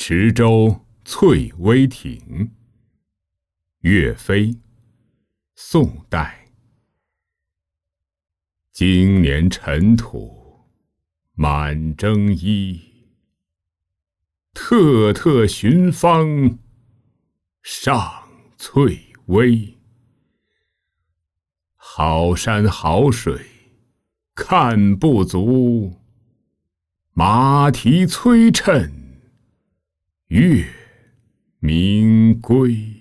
池州翠微亭。岳飞，宋代。经年尘土满征衣，特特寻芳上翠微。好山好水看不足，马蹄催衬月明归。